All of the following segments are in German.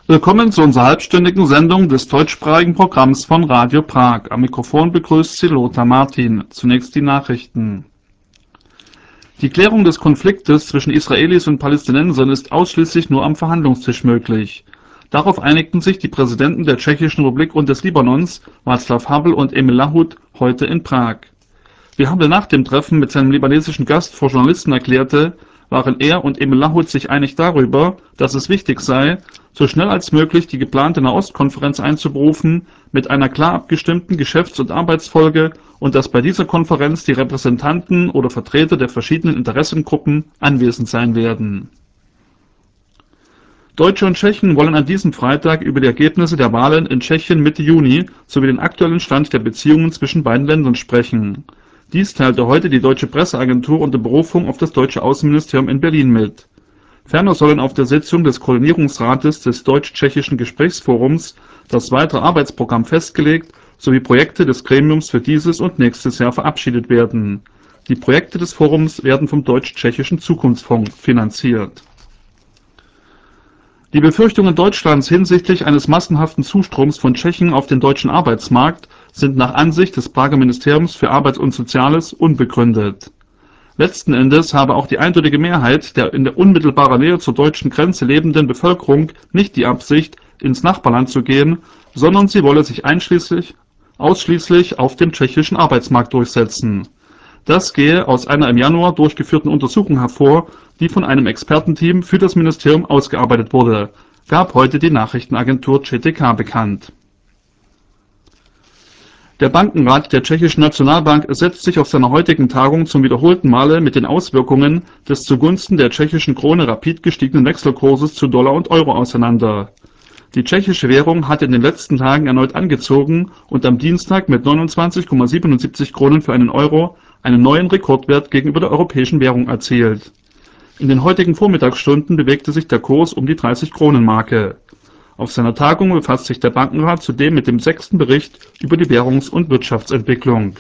Willkommen zu unserer halbstündigen Sendung des deutschsprachigen Programms von Radio Prag. Am Mikrofon begrüßt Sie Lothar Martin. Zunächst die Nachrichten. Die Klärung des Konfliktes zwischen Israelis und Palästinensern ist ausschließlich nur am Verhandlungstisch möglich. Darauf einigten sich die Präsidenten der Tschechischen Republik und des Libanons, Václav Havel und Emil Lahut, heute in Prag. Wie Havel nach dem Treffen mit seinem libanesischen Gast vor Journalisten erklärte, waren er und Emil Lahut sich einig darüber, dass es wichtig sei, so schnell als möglich die geplante Nahostkonferenz einzuberufen, mit einer klar abgestimmten Geschäfts- und Arbeitsfolge, und dass bei dieser Konferenz die Repräsentanten oder Vertreter der verschiedenen Interessengruppen anwesend sein werden. Deutsche und Tschechen wollen an diesem Freitag über die Ergebnisse der Wahlen in Tschechien Mitte Juni sowie den aktuellen Stand der Beziehungen zwischen beiden Ländern sprechen. Dies teilte heute die deutsche Presseagentur unter Berufung auf das deutsche Außenministerium in Berlin mit. Ferner sollen auf der Sitzung des Koordinierungsrates des Deutsch-Tschechischen Gesprächsforums das weitere Arbeitsprogramm festgelegt sowie Projekte des Gremiums für dieses und nächstes Jahr verabschiedet werden. Die Projekte des Forums werden vom Deutsch-Tschechischen Zukunftsfonds finanziert. Die Befürchtungen Deutschlands hinsichtlich eines massenhaften Zustroms von Tschechen auf den deutschen Arbeitsmarkt sind nach Ansicht des Prager Ministeriums für Arbeit und Soziales unbegründet. Letzten Endes habe auch die eindeutige Mehrheit der in der unmittelbarer Nähe zur deutschen Grenze lebenden Bevölkerung nicht die Absicht, ins Nachbarland zu gehen, sondern sie wolle sich ausschließlich auf dem tschechischen Arbeitsmarkt durchsetzen. Das gehe aus einer im Januar durchgeführten Untersuchung hervor, die von einem Expertenteam für das Ministerium ausgearbeitet wurde, gab heute die Nachrichtenagentur ČTK bekannt. Der Bankenrat der Tschechischen Nationalbank setzt sich auf seiner heutigen Tagung zum wiederholten Male mit den Auswirkungen des zugunsten der tschechischen Krone rapid gestiegenen Wechselkurses zu Dollar und Euro auseinander. Die tschechische Währung hat in den letzten Tagen erneut angezogen und am Dienstag mit 29,77 Kronen für einen Euro einen neuen Rekordwert gegenüber der europäischen Währung erzielt. In den heutigen Vormittagsstunden bewegte sich der Kurs um die 30-Kronen-Marke. Auf seiner Tagung befasst sich der Bankenrat zudem mit dem 6. Bericht über die Währungs- und Wirtschaftsentwicklung.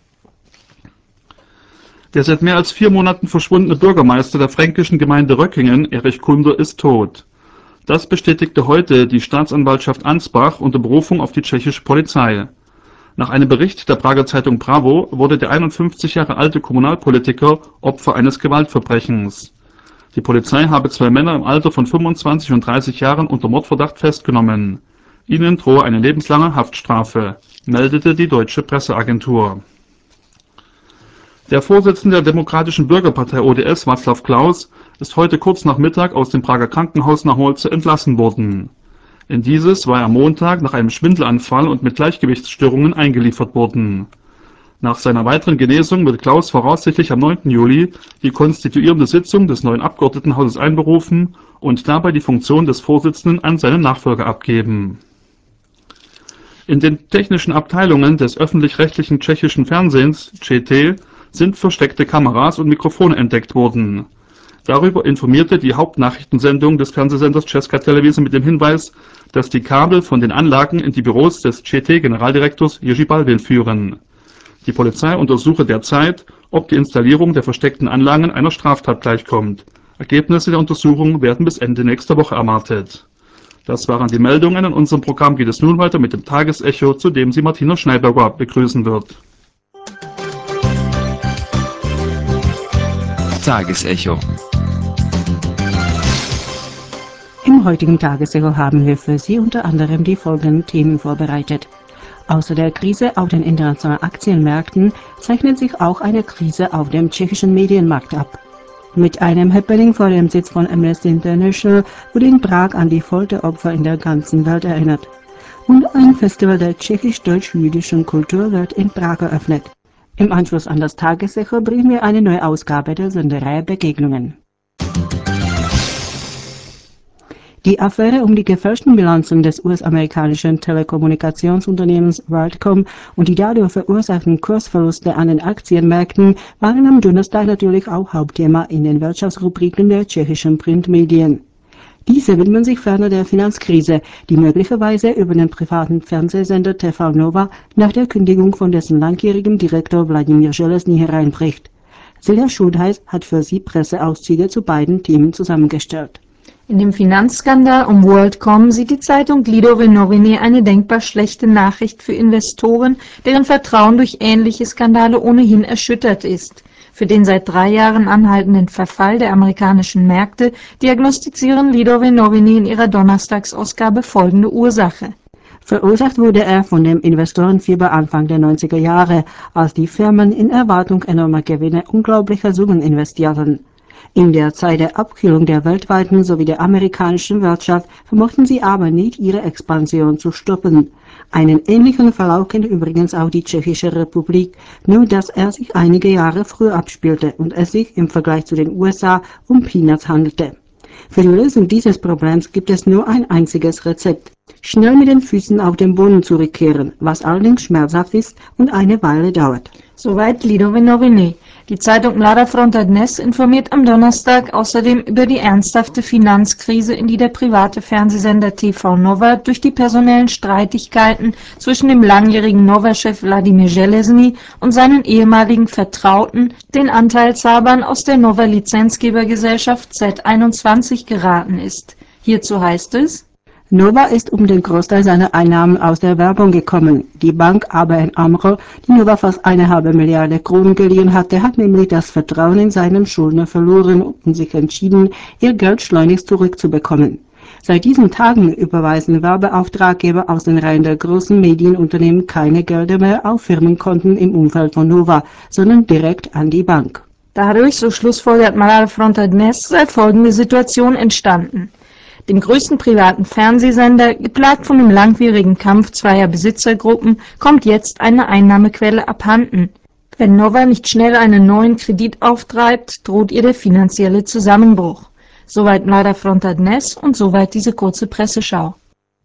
Der seit mehr als 4 Monaten verschwundene Bürgermeister der fränkischen Gemeinde Röckingen, Erich Kunder, ist tot. Das bestätigte heute die Staatsanwaltschaft Ansbach unter Berufung auf die tschechische Polizei. Nach einem Bericht der Prager Zeitung Bravo wurde der 51 Jahre alte Kommunalpolitiker Opfer eines Gewaltverbrechens. Die Polizei habe 2 Männer im Alter von 25 und 30 Jahren unter Mordverdacht festgenommen. Ihnen drohe eine lebenslange Haftstrafe, meldete die deutsche Presseagentur. Der Vorsitzende der Demokratischen Bürgerpartei ODS, Václav Klaus, ist heute kurz nach Mittag aus dem Prager Krankenhaus nach Holce entlassen worden. In dieses war er am Montag nach einem Schwindelanfall und mit Gleichgewichtsstörungen eingeliefert worden. Nach seiner weiteren Genesung wird Klaus voraussichtlich am 9. Juli die konstituierende Sitzung des neuen Abgeordnetenhauses einberufen und dabei die Funktion des Vorsitzenden an seinen Nachfolger abgeben. In den technischen Abteilungen des öffentlich-rechtlichen tschechischen Fernsehens ČT sind versteckte Kameras und Mikrofone entdeckt worden. Darüber informierte die Hauptnachrichtensendung des Fernsehsenders Česká televize mit dem Hinweis, dass die Kabel von den Anlagen in die Büros des ČT-Generaldirektors Jiří Balvin führen. Die Polizei untersuche derzeit, ob die Installierung der versteckten Anlagen einer Straftat gleichkommt. Ergebnisse der Untersuchung werden bis Ende nächster Woche erwartet. Das waren die Meldungen. In unserem Programm geht es nun weiter mit dem Tagesecho, zu dem Sie Martina Schneiberger begrüßen wird. Tagesecho. Im heutigen Tagesecho haben wir für Sie unter anderem die folgenden Themen vorbereitet. Außer der Krise auf den internationalen Aktienmärkten zeichnet sich auch eine Krise auf dem tschechischen Medienmarkt ab. Mit einem Happening vor dem Sitz von Amnesty International wurde in Prag an die Folteropfer in der ganzen Welt erinnert. Und ein Festival der tschechisch-deutsch-jüdischen Kultur wird in Prag eröffnet. Im Anschluss an das Tagesecho bringen wir eine neue Ausgabe der Sendereihe Begegnungen. Die Affäre um die gefälschten Bilanzen des US-amerikanischen Telekommunikationsunternehmens WorldCom und die dadurch verursachten Kursverluste an den Aktienmärkten waren am Donnerstag natürlich auch Hauptthema in den Wirtschaftsrubriken der tschechischen Printmedien. Diese widmen sich ferner der Finanzkrise, die möglicherweise über den privaten Fernsehsender TV Nova nach der Kündigung von dessen langjährigem Direktor Wladimír Železný hereinbricht. Silja Schultheiß hat für Sie Presseauszüge zu beiden Themen zusammengestellt. In dem Finanzskandal um WorldCom sieht die Zeitung Lidové noviny eine denkbar schlechte Nachricht für Investoren, deren Vertrauen durch ähnliche Skandale ohnehin erschüttert ist. Für den seit 3 Jahren anhaltenden Verfall der amerikanischen Märkte diagnostizieren Lidové noviny in ihrer Donnerstagsausgabe folgende Ursache. Verursacht wurde er von dem Investorenfieber Anfang der 90er Jahre, als die Firmen in Erwartung enormer Gewinne unglaublicher Summen investierten. In der Zeit der Abkühlung der weltweiten sowie der amerikanischen Wirtschaft vermochten sie aber nicht, ihre Expansion zu stoppen. Einen ähnlichen Verlauf kennt übrigens auch die Tschechische Republik, nur dass er sich einige Jahre früher abspielte und es sich im Vergleich zu den USA um Peanuts handelte. Für die Lösung dieses Problems gibt es nur ein einziges Rezept: schnell mit den Füßen auf den Boden zurückkehren, was allerdings schmerzhaft ist und eine Weile dauert. Soweit Lidové noviny. Die Zeitung Mladá Fronta Dnes informiert am Donnerstag außerdem über die ernsthafte Finanzkrise, in die der private Fernsehsender TV Nova durch die personellen Streitigkeiten zwischen dem langjährigen Nova-Chef Vladimir Železný und seinen ehemaligen Vertrauten, den Anteilshabern aus der Nova-Lizenzgebergesellschaft Z21, geraten ist. Hierzu heißt es: Nova ist um den Großteil seiner Einnahmen aus der Werbung gekommen. Die Bank ABN AMRO, die Nova fast 1,5 Milliarde Kronen geliehen hatte, hat nämlich das Vertrauen in seinen Schuldner verloren und sich entschieden, ihr Geld schleunigst zurückzubekommen. Seit diesen Tagen überweisen Werbeauftraggeber aus den Reihen der großen Medienunternehmen keine Gelder mehr auf Firmenkonten im Umfeld von Nova, sondern direkt an die Bank. Dadurch, so schlussfolgert Mladá Fronta Dnes, sei folgende Situation entstanden. Dem größten privaten Fernsehsender, geplagt von dem langwierigen Kampf zweier Besitzergruppen, kommt jetzt eine Einnahmequelle abhanden. Wenn Nova nicht schnell einen neuen Kredit auftreibt, droht ihr der finanzielle Zusammenbruch. Soweit Mladá Fronta Dnes und soweit diese kurze Presseschau.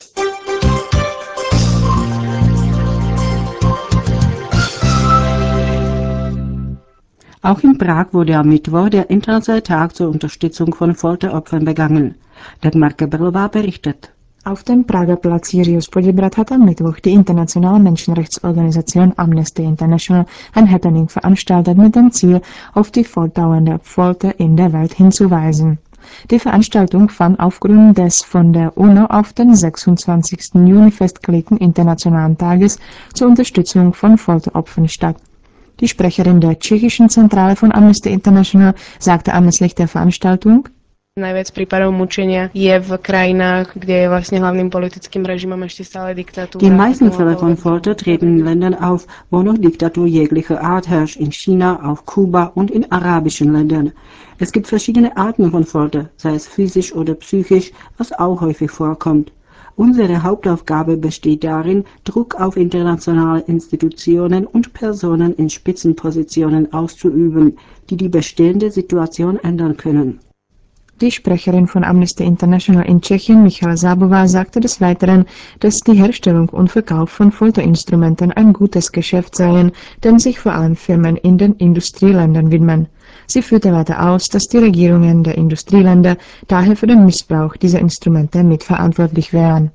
Auch in Prag wurde am Mittwoch der internationale Tag zur Unterstützung von Folteropfern begangen. Dagmar Keberlová berichtet. Auf dem Prager Platz Jiřího Poděbrad hat am Mittwoch die internationale Menschenrechtsorganisation Amnesty International ein Happening veranstaltet mit dem Ziel, auf die fortdauernde Folter in der Welt hinzuweisen. Die Veranstaltung fand aufgrund des von der UNO auf den 26. Juni festgelegten Internationalen Tages zur Unterstützung von Folteropfern statt. Die Sprecherin der tschechischen Zentrale von Amnesty International sagte anlässlich der Veranstaltung: Najviac prípadov mučenia je v krajinách, kde je vlastne hlavným politickým režimom ešte stále diktatúra. Die meisten Fälle von Folter treten in Ländern auf, wo noch Diktatur jeglicher Art herrscht, in China, auf Kuba und in arabischen Ländern. Es gibt verschiedene Arten von Folter, sei es physisch oder psychisch, was auch häufig vorkommt. Unsere Hauptaufgabe besteht darin, Druck auf internationale Institutionen und Personen in Spitzenpositionen auszuüben, die die bestehende Situation ändern können. Die Sprecherin von Amnesty International in Tschechien, Michaela Zábová, sagte des Weiteren, dass die Herstellung und Verkauf von Folterinstrumenten ein gutes Geschäft seien, dem sich vor allem Firmen in den Industrieländern widmen. Sie führte weiter aus, dass die Regierungen der Industrieländer daher für den Missbrauch dieser Instrumente mitverantwortlich wären.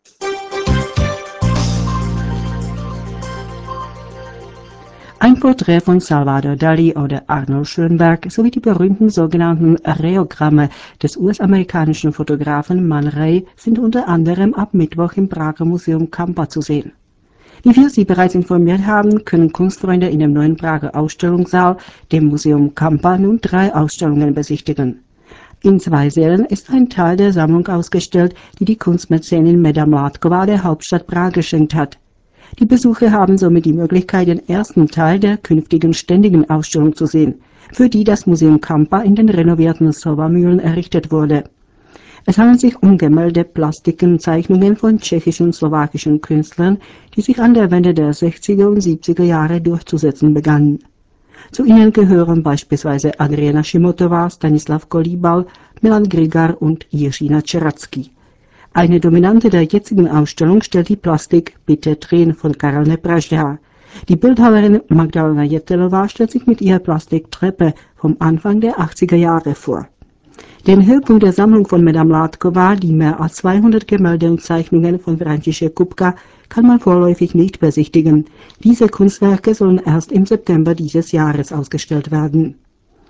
Ein Porträt von Salvador Dali oder Arnold Schönberg sowie die berühmten sogenannten Reogramme des US-amerikanischen Fotografen Man Ray sind unter anderem ab Mittwoch im Prager Museum Kampa zu sehen. Wie wir Sie bereits informiert haben, können Kunstfreunde in dem neuen Prager Ausstellungssaal, dem Museum Kampa, nun 3 Ausstellungen besichtigen. In 2 Sälen ist ein Teil der Sammlung ausgestellt, die die Kunstmäzenin Meda Mládková der Hauptstadt Prag geschenkt hat. Die Besucher haben somit die Möglichkeit, den ersten Teil der künftigen ständigen Ausstellung zu sehen, für die das Museum Kampa in den renovierten Sova-Mühlen errichtet wurde. Es handelt sich um Gemälde, Plastiken, Zeichnungen von tschechischen und slowakischen Künstlern, die sich an der Wende der 60er und 70er Jahre durchzusetzen begannen. Zu ihnen gehören beispielsweise Adriana Šimotová, Stanislav Kolíbal, Milan Grigar und Jiří Čeracký. Eine Dominante der jetzigen Ausstellung stellt die Plastik Bitte drehen von Karel Nepraž dar. Die Bildhauerin Magdalena Jetelová stellt sich mit ihrer Plastiktreppe vom Anfang der 80er Jahre vor. Den Höhepunkt der Sammlung von Meda Mládková, die mehr als 200 Gemälde und Zeichnungen von František Kupka, kann man vorläufig nicht besichtigen. Diese Kunstwerke sollen erst im September dieses Jahres ausgestellt werden.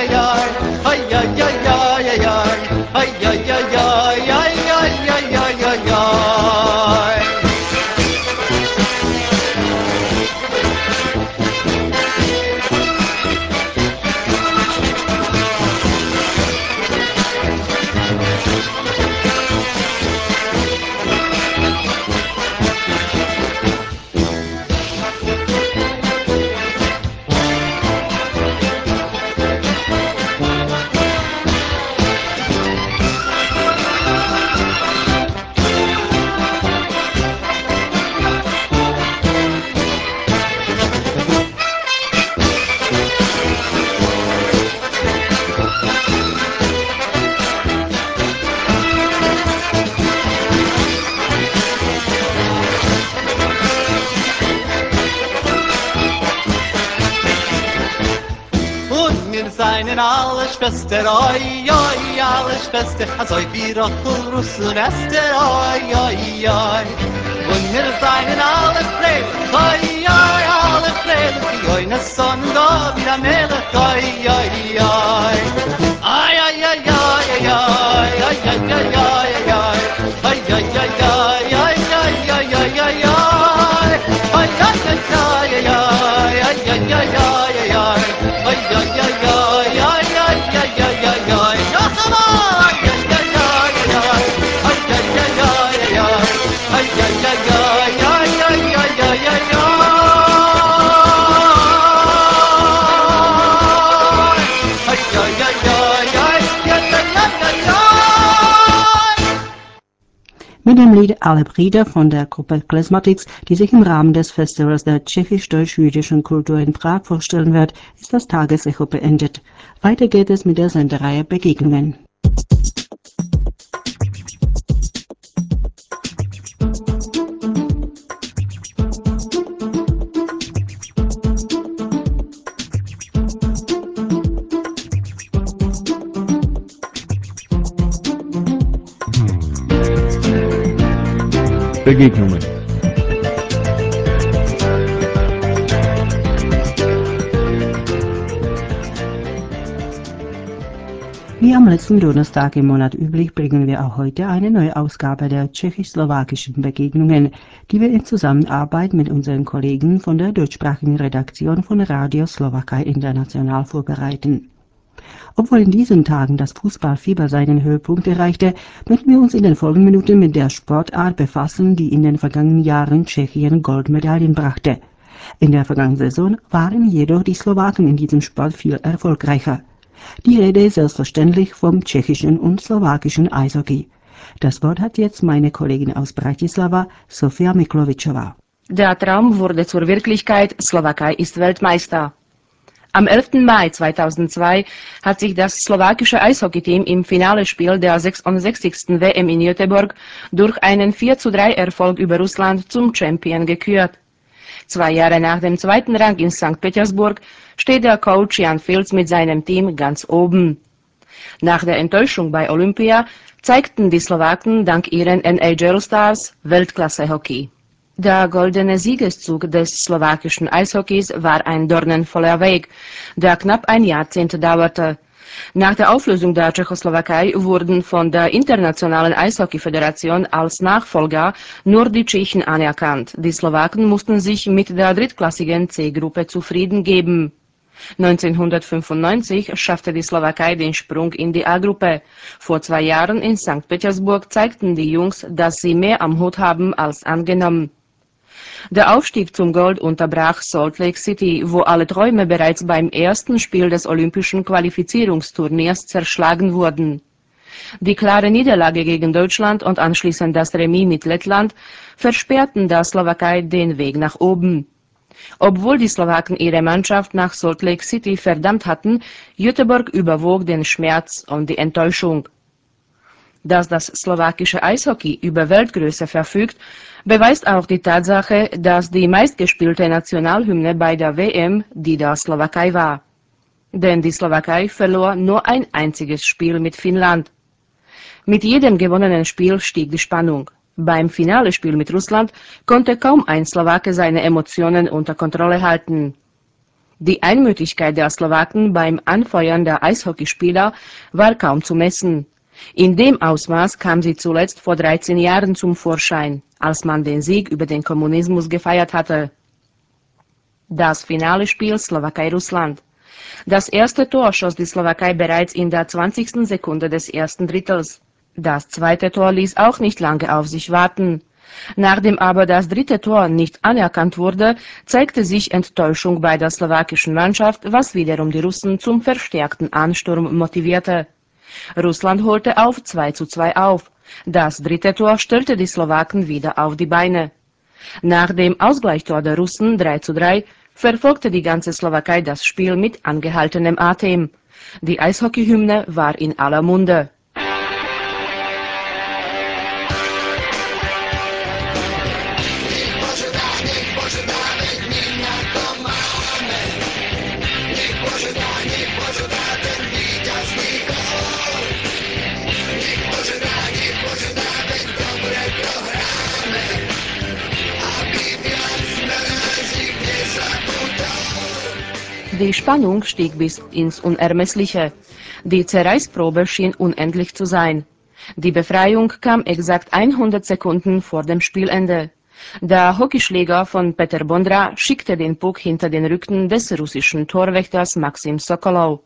ay, ay, ay, ay, ay, ay, ay, ay, ay, ay, ay, ay, ay, ay, ay, ay. seinen alle Schwester, oi, oi, alle Schwester, also wie Rochel, Russen, Esther, oi, oi, oi. Und wir seinen alle Freilich, oi, oi, alle Freilich, oi, ne Sonne, da wie der Melech, oi, oi, oi. Ai, ai, ai, ai, ai, ai, ai, ai, ai, ai, ai. Ay, ay, ay, ay, ay, ay, ay, ay, ay, ay. Ay, ay, ay, ay, ay, ay, ay, ay, ay, ay, ay. Ay, ay, ay, ay, ay, ay, ay, ay, ay, ay. Noch einmal. Ay, ay, ay, ay, ay. Ay, ay, ay, ay, ay. Ay, ay, ay, ay, ay, ay, ay, ay, ay, ay. Ay, ay, ay, ay, ay, ay, ay, ay, ay. Mit dem Lied Alle Brüder von der Gruppe Klezmatics, die sich im Rahmen des Festivals der tschechisch-deutsch-jüdischen Kultur in Prag vorstellen wird, ist das Tagesecho beendet. Weiter geht es mit der Sendereihe Begegnungen. Begegnungen. Wie am letzten Donnerstag im Monat üblich, bringen wir auch heute eine neue Ausgabe der tschechisch-slowakischen Begegnungen, die wir in Zusammenarbeit mit unseren Kollegen von der deutschsprachigen Redaktion von Radio Slowakei International vorbereiten. Obwohl in diesen Tagen das Fußballfieber seinen Höhepunkt erreichte, möchten wir uns in den folgenden Minuten mit der Sportart befassen, die in den vergangenen Jahren Tschechien Goldmedaillen brachte. In der vergangenen Saison waren jedoch die Slowaken in diesem Sport viel erfolgreicher. Die Rede ist selbstverständlich vom tschechischen und slowakischen Eishockey. Das Wort hat jetzt meine Kollegin aus Bratislava, Sofia Miklovičová. Der Traum wurde zur Wirklichkeit, Slowakei ist Weltmeister. Am 11. Mai 2002 hat sich das slowakische Eishockeyteam im Finalespiel der 66. WM in Göteborg durch einen 4:3 Erfolg über Russland zum Champion gekürt. 2 Jahre nach dem zweiten Rang in St. Petersburg steht der Coach Jan Filc mit seinem Team ganz oben. Nach der Enttäuschung bei Olympia zeigten die Slowaken dank ihren NHL-Stars Weltklasse-Hockey. Der goldene Siegeszug des slowakischen Eishockeys war ein dornenvoller Weg, der knapp ein Jahrzehnt dauerte. Nach der Auflösung der Tschechoslowakei wurden von der Internationalen Eishockey-Föderation als Nachfolger nur die Tschechen anerkannt. Die Slowaken mussten sich mit der drittklassigen C-Gruppe zufrieden geben. 1995 schaffte die Slowakei den Sprung in die A-Gruppe. Vor 2 Jahren in St. Petersburg zeigten die Jungs, dass sie mehr am Hut haben als angenommen. Der Aufstieg zum Gold unterbrach Salt Lake City, wo alle Träume bereits beim ersten Spiel des olympischen Qualifizierungsturniers zerschlagen wurden. Die klare Niederlage gegen Deutschland und anschließend das Remis mit Lettland versperrten der Slowakei den Weg nach oben. Obwohl die Slowaken ihre Mannschaft nach Salt Lake City verdammt hatten, Göteborg überwog den Schmerz und die Enttäuschung. Dass das slowakische Eishockey über Weltgröße verfügt, beweist auch die Tatsache, dass die meistgespielte Nationalhymne bei der WM die der Slowakei war. Denn die Slowakei verlor nur ein einziges Spiel mit Finnland. Mit jedem gewonnenen Spiel stieg die Spannung. Beim Finalespiel mit Russland konnte kaum ein Slowake seine Emotionen unter Kontrolle halten. Die Einmütigkeit der Slowaken beim Anfeuern der Eishockeyspieler war kaum zu messen. In dem Ausmaß kam sie zuletzt vor 13 Jahren zum Vorschein, als man den Sieg über den Kommunismus gefeiert hatte. Das Finalespiel Slowakei-Russland. Das erste Tor schoss die Slowakei bereits in der 20. Sekunde des ersten Drittels. Das zweite Tor ließ auch nicht lange auf sich warten. Nachdem aber das dritte Tor nicht anerkannt wurde, zeigte sich Enttäuschung bei der slowakischen Mannschaft, was wiederum die Russen zum verstärkten Ansturm motivierte. Russland holte auf 2:2 auf. Das dritte Tor stellte die Slowaken wieder auf die Beine. Nach dem Ausgleichstor der Russen 3:3 verfolgte die ganze Slowakei das Spiel mit angehaltenem Atem. Die Eishockeyhymne war in aller Munde. Die Spannung stieg bis ins Unermessliche. Die Zerreißprobe schien unendlich zu sein. Die Befreiung kam exakt 100 Sekunden vor dem Spielende. Der Hockeyschläger von Petr Bondra schickte den Puck hinter den Rücken des russischen Torwächters Maxim Sokolov.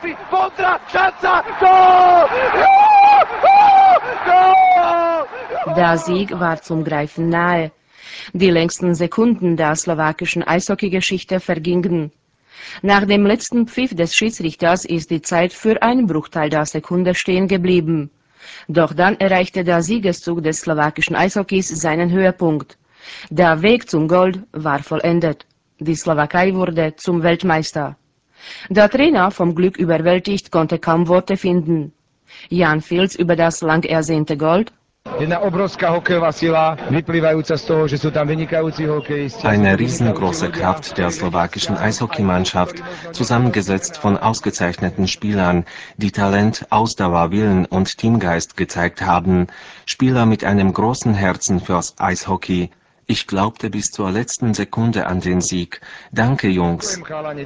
Der Sieg war zum Greifen nahe. Die längsten Sekunden der slowakischen Eishockeygeschichte vergingen. Nach dem letzten Pfiff des Schiedsrichters ist die Zeit für einen Bruchteil der Sekunde stehen geblieben. Doch dann erreichte der Siegeszug des slowakischen Eishockeys seinen Höhepunkt. Der Weg zum Gold war vollendet. Die Slowakei wurde zum Weltmeister. Der Trainer, vom Glück überwältigt, konnte kaum Worte finden. Jan Filc über das lang ersehnte Gold. Eine riesengroße Kraft der slowakischen Eishockeymannschaft, zusammengesetzt von ausgezeichneten Spielern, die Talent, Ausdauer, Willen und Teamgeist gezeigt haben. Spieler mit einem großen Herzen fürs Eishockey. Ich glaubte bis zur letzten Sekunde an den Sieg. Danke, Jungs.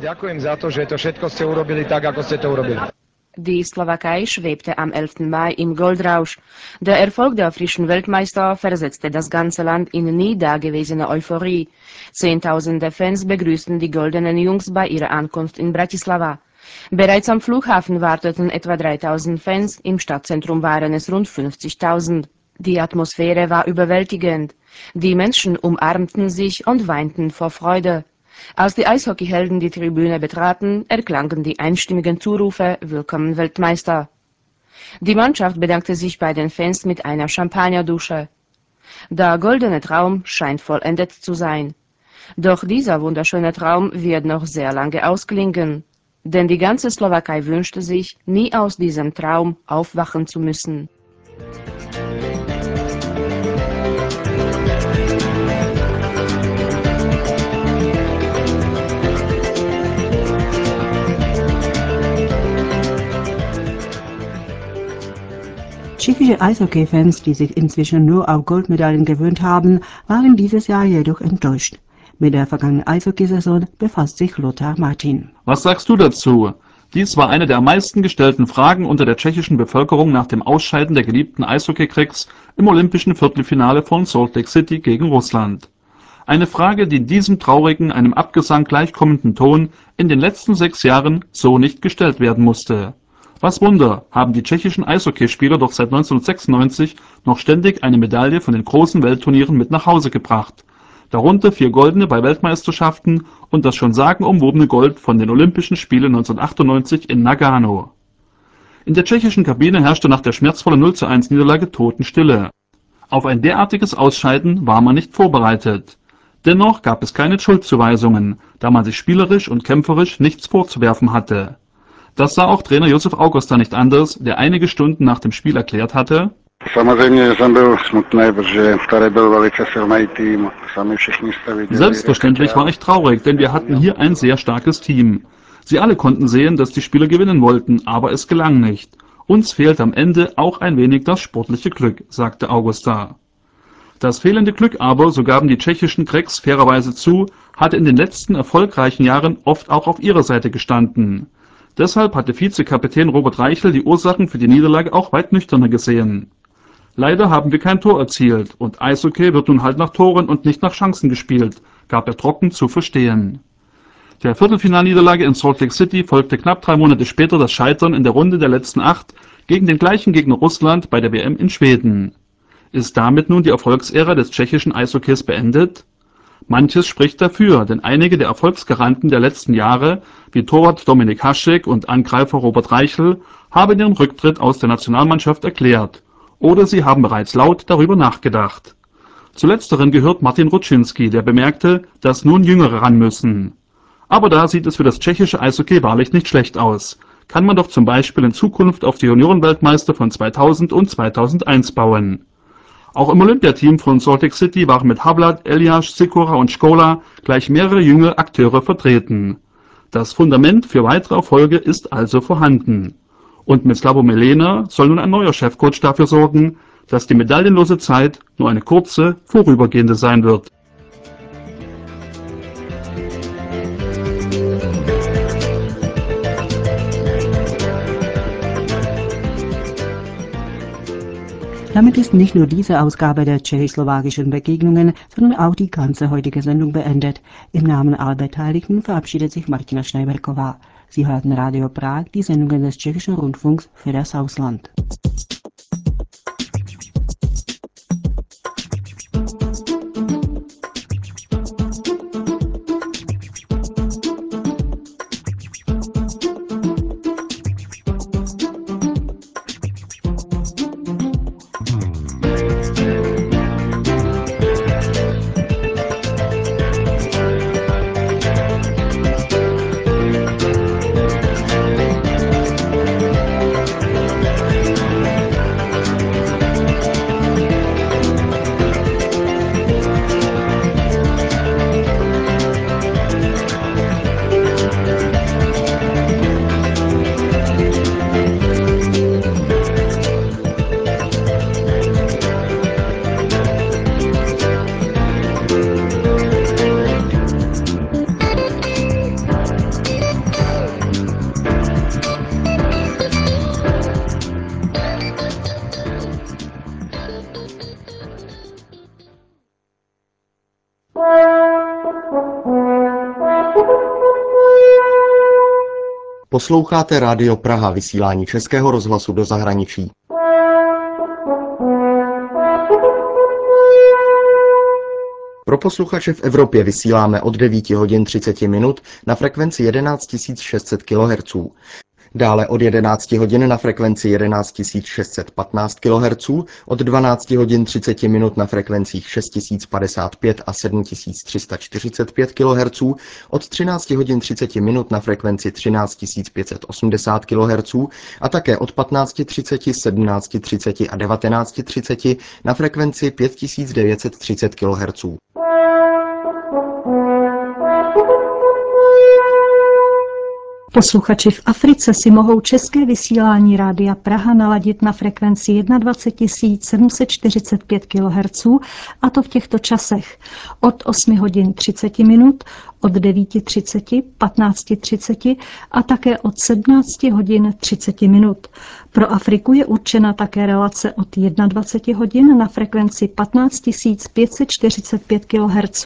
Die Slowakei schwebte am 11. Mai im Goldrausch. Der Erfolg der frischen Weltmeister versetzte das ganze Land in nie dagewesene Euphorie. Zehntausende Fans begrüßten die goldenen Jungs bei ihrer Ankunft in Bratislava. Bereits am Flughafen warteten etwa 3000 Fans, im Stadtzentrum waren es rund 50.000. Die Atmosphäre war überwältigend. Die Menschen umarmten sich und weinten vor Freude. Als die Eishockeyhelden die Tribüne betraten, erklangen die einstimmigen Zurufe »Willkommen Weltmeister«. Die Mannschaft bedankte sich bei den Fans mit einer Champagnerdusche. Der goldene Traum scheint vollendet zu sein. Doch dieser wunderschöne Traum wird noch sehr lange ausklingen. Denn die ganze Slowakei wünschte sich, nie aus diesem Traum aufwachen zu müssen. Tschechische Eishockey-Fans, die sich inzwischen nur auf Goldmedaillen gewöhnt haben, waren dieses Jahr jedoch enttäuscht. Mit der vergangenen Eishockeysaison befasst sich Lothar Martin. Was sagst du dazu? Dies war eine der am meisten gestellten Fragen unter der tschechischen Bevölkerung nach dem Ausscheiden der geliebten Eishockey-Cracks im olympischen Viertelfinale von Salt Lake City gegen Russland. Eine Frage, die in diesem traurigen, einem Abgesang gleichkommenden Ton in den letzten 6 Jahren so nicht gestellt werden musste. Was Wunder, haben die tschechischen Eishockeyspieler doch seit 1996 noch ständig eine Medaille von den großen Weltturnieren mit nach Hause gebracht. Darunter 4 goldene bei Weltmeisterschaften und das schon sagenumwobene Gold von den Olympischen Spielen 1998 in Nagano. In der tschechischen Kabine herrschte nach der schmerzvollen 0:1 Niederlage Totenstille. Auf ein derartiges Ausscheiden war man nicht vorbereitet. Dennoch gab es keine Schuldzuweisungen, da man sich spielerisch und kämpferisch nichts vorzuwerfen hatte. Das sah auch Trainer Josef Augusta nicht anders, der einige Stunden nach dem Spiel erklärt hatte: Selbstverständlich war ich traurig, denn wir hatten hier ein sehr starkes Team. Sie alle konnten sehen, dass die Spieler gewinnen wollten, aber es gelang nicht. Uns fehlt am Ende auch ein wenig das sportliche Glück, sagte Augusta. Das fehlende Glück aber, so gaben die tschechischen Cracks fairerweise zu, hatte in den letzten erfolgreichen Jahren oft auch auf ihrer Seite gestanden. Deshalb hatte Vizekapitän Robert Reichel die Ursachen für die Niederlage auch weit nüchterner gesehen. Leider haben wir kein Tor erzielt und Eishockey wird nun halt nach Toren und nicht nach Chancen gespielt, gab er trocken zu verstehen. Der Viertelfinalniederlage in Salt Lake City folgte knapp 3 Monate später das Scheitern in der Runde der letzten 8 gegen den gleichen Gegner Russland bei der WM in Schweden. Ist damit nun die Erfolgsära des tschechischen Eishockeys beendet? Manches spricht dafür, denn einige der Erfolgsgaranten der letzten Jahre, wie Torwart Dominik Hašek und Angreifer Robert Reichel, haben ihren Rücktritt aus der Nationalmannschaft erklärt. Oder sie haben bereits laut darüber nachgedacht. Zu letzteren gehört Martin Ruczynski, der bemerkte, dass nun Jüngere ran müssen. Aber da sieht es für das tschechische Eishockey wahrlich nicht schlecht aus. Kann man doch zum Beispiel in Zukunft auf die Juniorenweltmeister von 2000 und 2001 bauen. Auch im Olympiateam von Salt Lake City waren mit Havlat, Elias, Sikora und Škola gleich mehrere junge Akteure vertreten. Das Fundament für weitere Erfolge ist also vorhanden. Und mit Slawomir Lehner soll nun ein neuer Chefcoach dafür sorgen, dass die medaillenlose Zeit nur eine kurze, vorübergehende sein wird. Damit ist nicht nur diese Ausgabe der tschechoslowakischen Begegnungen, sondern auch die ganze heutige Sendung beendet. Im Namen aller Beteiligten verabschiedet sich Martina Schneiberková. Sie hörten Radio Prag, die Sendungen des tschechischen Rundfunks für das Ausland. Posloucháte Rádio Praha, vysílání Českého rozhlasu do zahraničí. Pro posluchače v Evropě vysíláme od 9 hodin 30 minut na frekvenci 11 600 kHz. Dále od 11 hodin na frekvenci 11 615 kHz, od 12 hodin 30 minut na frekvencích 6055 a 7345 kHz, od 13 hodin 30 minut na frekvenci 13 580 kHz a také od 15:30, 17:30 a 19:30 na frekvenci 5930 kHz. Posluchači v Africe si mohou české vysílání Rádia Praha naladit na frekvenci 21 745 kHz, a to v těchto časech: od 8 hodin 30 minut, od 9:30, 15:30 a také od 17 hodin 30 minut. Pro Afriku je určena také relace od 21 hodin na frekvenci 15 545 kHz.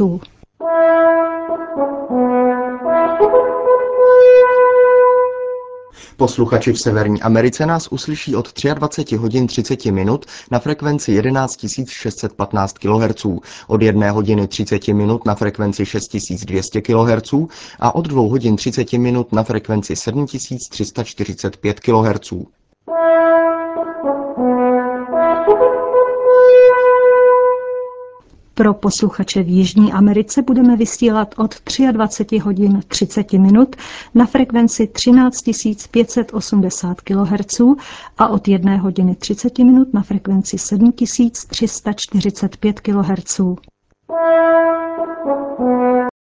Posluchači v Severní Americe nás uslyší od 23 hodin 30 minut na frekvenci 11 615 kHz, od 1 hodiny 30 minut na frekvenci 6200 kHz a od 2 hodin 30 minut na frekvenci 7345 kHz. Pro posluchače v Jižní Americe budeme vysílat od 23 hodin 30 minut na frekvenci 13 580 kHz a od 1 hodiny 30 minut na frekvenci 7345 kHz.